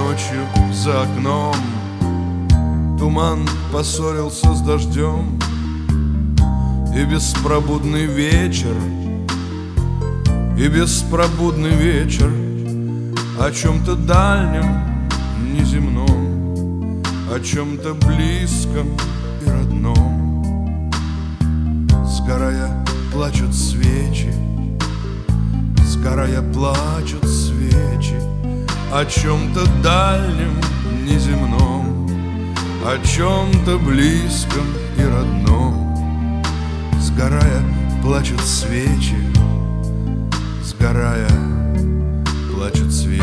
ночью за окном туман поссорился с дождем, и беспробудный вечер, и беспробудный вечер о чем-то дальнем, неземном, о чем-то близком и родном. Сгорая, плачут свечи, сгорая, плачут свечи о чем-то дальнем, неземном, о чем-то близком и родном. Сгорая, плачут свечи, сгорая, плачут свечи.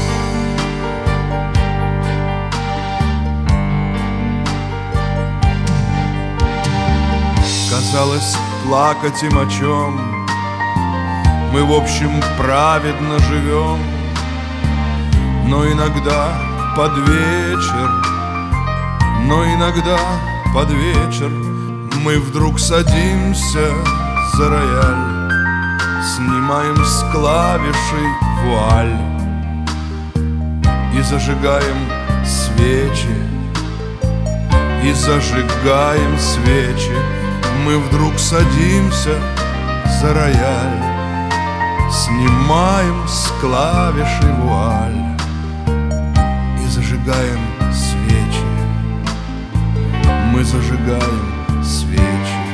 Казалось, плакать им о чем? Мы, в общем, праведно живем, но иногда под вечер, но иногда под вечер мы вдруг садимся за рояль, снимаем с клавишей вуаль и зажигаем свечи, и зажигаем свечи. Мы вдруг садимся за рояль, снимаем с клавишей вуаль и зажигаем свечи. Мы зажигаем свечи.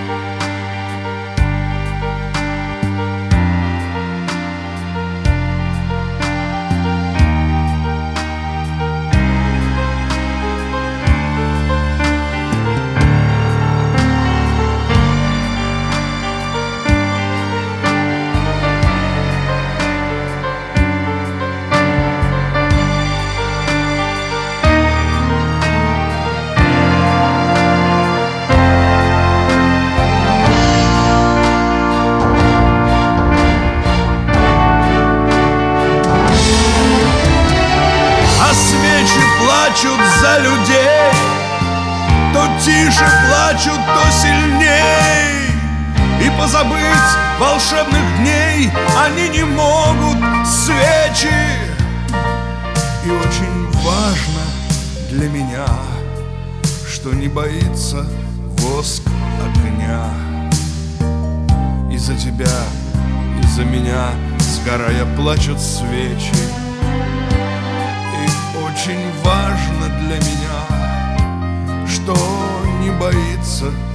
Плачут за людей, то тише плачут, то сильней, и позабыть волшебных дней они не могут, свечи. И очень важно для меня, что не боится воск огня. И-за тебя, и-за меня, сгорая, плачут свечи. Очень важно для меня, что не боится